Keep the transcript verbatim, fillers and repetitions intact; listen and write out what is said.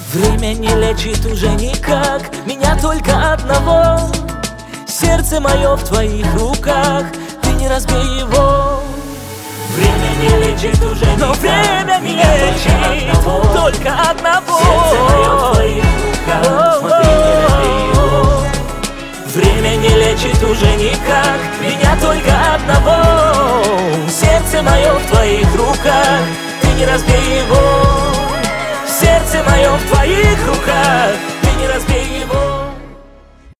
Время не лечит уже никак меня только одного. Сердце мое в твоих руках, ты не разбей его. Время не лечит уже никак, но время не меня лечит только одного. Только одного. Сердце мое в твоих руках, смотри, не разбей его. Время не лечит уже никак меня только одного. Сердце мое в твоих руках, ты не разбей его. Сердце мое в твоих руках, ты не разбей его.